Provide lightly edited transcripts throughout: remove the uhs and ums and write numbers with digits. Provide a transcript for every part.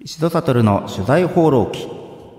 石戸悟の取材放浪記。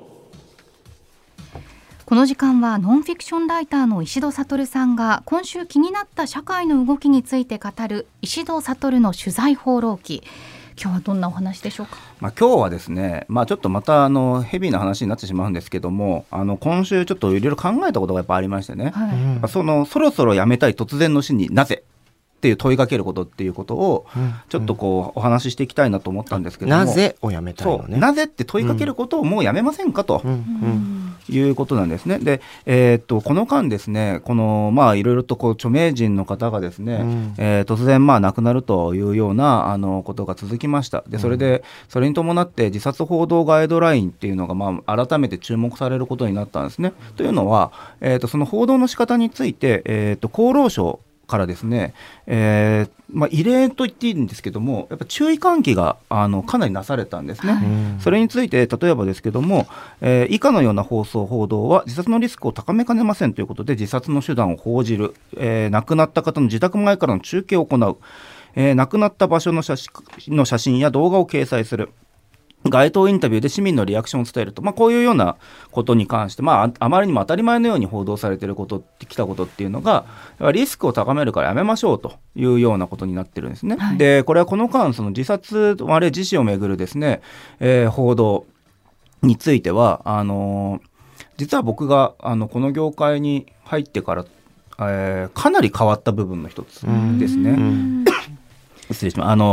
この時間はノンフィクションライターの石戸悟さんが今週気になった社会の動きについて語る石戸悟の取材放浪記。今日はどんなお話でしょうか。 今日はですね、ちょっとまたヘビーな話になってしまうんですけども、今週ちょっといろいろ考えたことがやっぱありましてね、そろそろやめたい突然の死になぜっていう問いかけることっていうことをちょっとお話ししていきたいなと思ったんですけども、 なぜをやめたいのね。 なぜって問いかけることをもうやめませんかと、いうことなんですね。で、この間ですね、いろいろと著名人の方がですね、突然亡くなるというようなことが続きました。で、それに伴って自殺報道ガイドラインっていうのが改めて注目されることになったんですね。というのは、その報道の仕方について、厚労省からですね、異例と言っていいんですけども、やっぱ注意喚起がかなりなされたんですね。それについて例えばですけども、以下のような報道は自殺のリスクを高めかねませんということで、自殺の手段を報じる、亡くなった方の自宅前からの中継を行う、亡くなった場所の写真や動画を掲載する、街頭インタビューで市民のリアクションを伝えると、こういうようなことに関して、あまりにも当たり前のように報道されていることきたことっていうのがリスクを高めるからやめましょうというようなことになってるんですね。で、これはこの間その自殺自死をめぐるですね、報道については実は僕がこの業界に入ってから、かなり変わった部分の一つですね。失礼します。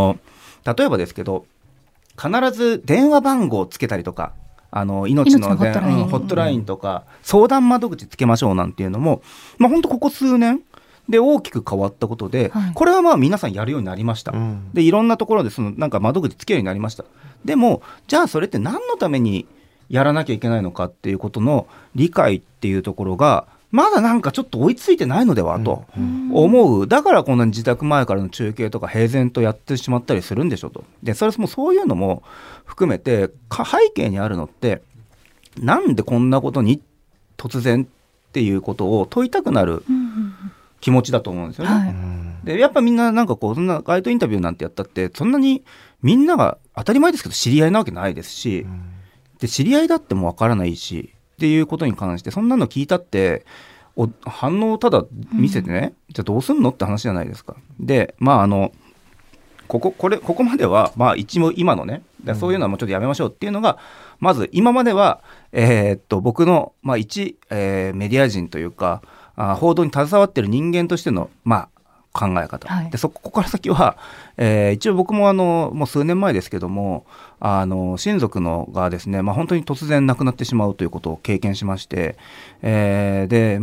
例えばですけど、必ず電話番号をつけたりとか、命のホットラインとか相談窓口つけましょうなんていうのも、本当ここ数年で大きく変わったことで、これは皆さんやるようになりました。で、いろんなところで窓口つけるようになりました。でもじゃあそれって何のためにやらなきゃいけないのかっていうことの理解っていうところがまだちょっと追いついてないのではと思う。だからこんなに自宅前からの中継とか平然とやってしまったりするんでしょと。で、そういうのも含めて背景にあるのって、なんでこんなことに突然っていうことを問いたくなる気持ちだと思うんですよね。で、やっぱみんなそんな街頭インタビューなんてやったって、そんなにみんなが当たり前ですけど知り合いなわけないですし、で知り合いだってもわからないしっていうことに関して、そんなの聞いたって反応をただ見せてね、じゃあどうすんのって話じゃないですか。で、ここまでは一応今のね、そういうのはもうちょっとやめましょうっていうのが、まず今までは僕の一メディア人というか報道に携わっている人間としての考え方、でここから先は、一応僕ももう数年前ですけども、親族のがですね、本当に突然亡くなってしまうということを経験しまして、で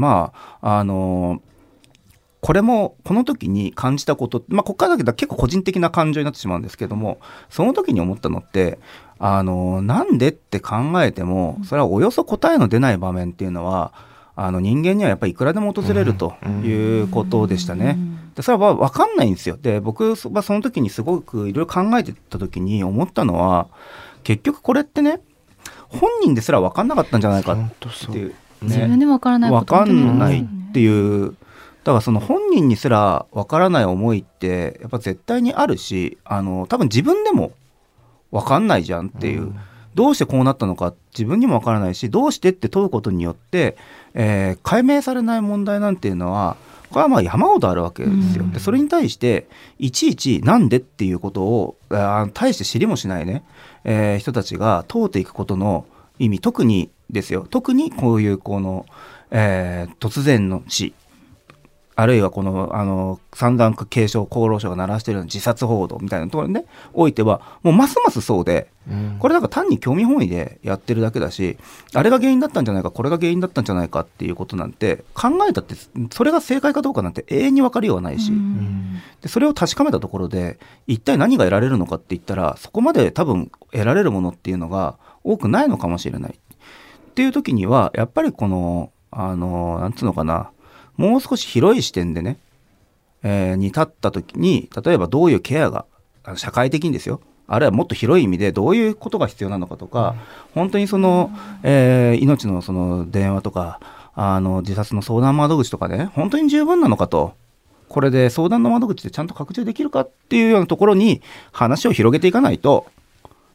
これもこの時に感じたこと、ここからだけど結構個人的な感情になってしまうんですけども、その時に思ったのってなんでって考えてもそれはおよそ答えの出ない場面っていうのは人間にはやっぱりいくらでも訪れるということでしたね。で、それは分かんないんですよ。で、僕はその時にすごくいろいろ考えてた時に思ったのは、結局これってね、本人ですら分かんなかったんじゃないかっていう、 自分でも分からないこと分かんないっていう、だからその本人にすら分からない思いってやっぱ絶対にあるし、多分自分でも分かんないじゃんっていう、どうしてこうなったのか自分にも分からないし、どうしてって問うことによって、解明されない問題なんていうのはこれは山ほどあるわけですよ。で、それに対していちいちなんでっていうことを大して知りもしないね、人たちが問うていくことの意味、特にこういう突然の死、あるいは散々警鐘厚労省が鳴らしているような自殺報道みたいなところにねおいてはもうますますそうで、これ単に興味本位でやってるだけだし、あれが原因だったんじゃないか、これが原因だったんじゃないかっていうことなんて考えたって、それが正解かどうかなんて永遠に分かりようがないし、でそれを確かめたところで一体何が得られるのかって言ったら、そこまで多分得られるものっていうのが多くないのかもしれないっていう時には、やっぱりなんつうのかな、もう少し広い視点でね、に立った時に、例えばどういうケアが社会的にですよ、あるいはもっと広い意味でどういうことが必要なのかとか、本当に命の電話とか自殺の相談窓口とかね、本当に十分なのかと、これで相談の窓口でちゃんと拡充できるかっていうようなところに話を広げていかないと、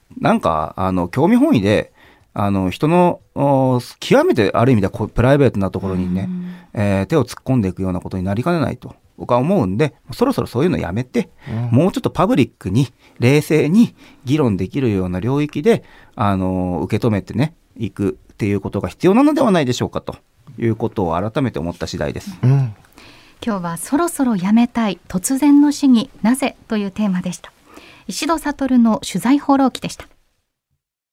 なんか興味本位で人の極めてある意味ではプライベートなところにね、手を突っ込んでいくようなことになりかねないと僕は思うんで、そろそろそういうのやめて、もうちょっとパブリックに冷静に議論できるような領域で受け止めてねいくっていうことが必要なのではないでしょうかということを改めて思った次第です。 今日はそろそろやめたい突然の市議なぜというテーマでした。石戸悟の取材放浪記でした。